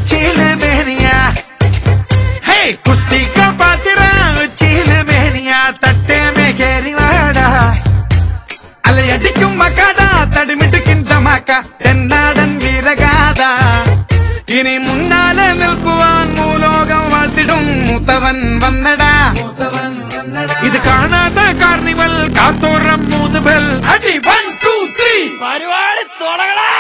ഉച്ചിയില് mania ഹേ കുസ്തി കാ പാത്തിര ഉച്ചിയില് mania തട്ടേ may കേറി വാടാ അലയടിക്കും മക്കാട തടിമിടുക്കിൻ തമാക്ക എന്നാടൻ വീരഗാഥ ഇനി മുന്നാലെ നിൽക്കുവാൻ മൂലോകം വാഴ്ത്തിടും മൂത്തവൻ വന്നടാ ഇത് കാണാത്ത കാർണിവൽ കാത്തോറം 3 ബെൽ അടി 1 2 3 പരിപാടി തുടങ്ങടാ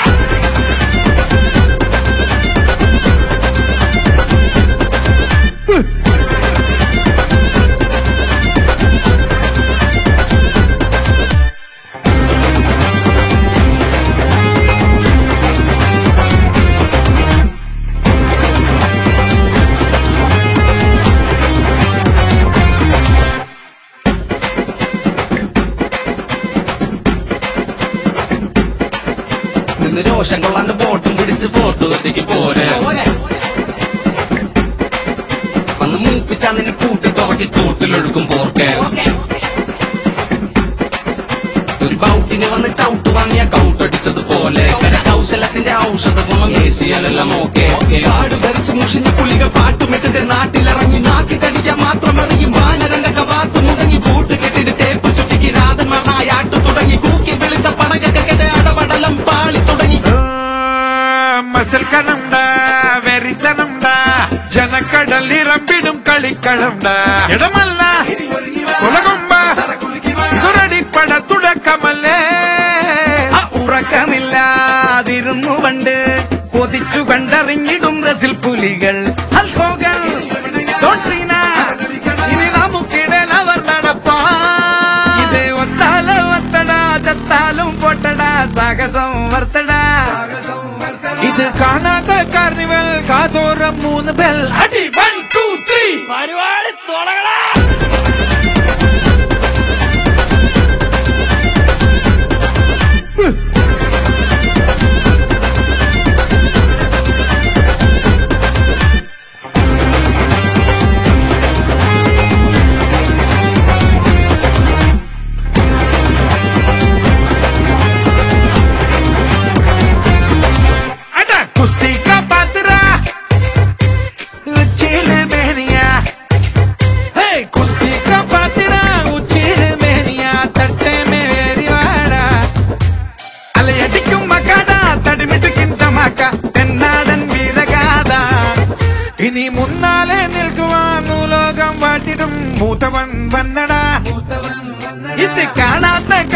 രോഷം കൊള്ളാണ്ട് ബോട്ടും പിടിച്ച് ഫോട്ടോ വെച്ചേക്ക് പോരെ വന്ന് മൂപ്പിച്ചാ നിന്നെ കൂട്ടിട്ടുറക്കി തോട്ടിലൊഴുക്കും പോർക്കെ ഒരു ബൗട്ടിന് വന്ന് ചവിട്ട് വാങ്ങിയ കൗട്ടടിച്ചതുപോലെ കൗശലത്തിന്റെ ഔഷധ ഗുണം ഏസിയാലെല്ലാം ഓക്കെ കാട് ധരിച്ച് മുഷിഞ്ഞ പുലികൾ പാട്ടുമിട്ടിട്ട് നാട്ടിലിറങ്ങി നാക്കിട്ടടിക്കാൻ മാത്രം അറിയും വാനരന്റെ കവാത്ത് മുടങ്ങി കൂട്ട് കെട്ടിട്ട് ടേപ്പ് ചുറ്റിക്ക് രാധന്മാർ നായാട്ടു തുടങ്ങി കൂക്കി വിളിച്ച പടകൊക്കെ അടപടലം പാളി തുടങ്ങി മസൽക്കണംടാ വെറിത്തനംടാ ജനക്കടൽ ഇറമ്പിടും കളിക്കളംടാ ഇടമല്ല കുലകൊമ്പ ഇതൊരടിപ്പട തുടക്കമല്ലേ ഉറക്കമില്ലാതിരുന്നു പണ്ട് കൊതിച്ചു കണ്ടറിഞ്ഞിടും റസിൽ പുലികൾ ഹൽഹോകൾ ഇനി നമുക്കിടയിൽ അവർ നടപ്പാ ഇത് ഒത്താലും ഒത്തടാ ചത്താലും പൊട്ടടാ സാഹസം വർത്തടാ ഇത് കാണാത്ത കാർണിവൽ കാതോറം 3 ബെൽ അടി 1 2 3 പരിപാടി തുടങ്ങടാ ഇനി മുന്നാലെ നിൽക്കുവാൻ ലോകം വാട്ടിടും മൂത്തവൻ വന്നടാ ഇത് കാണാത്ത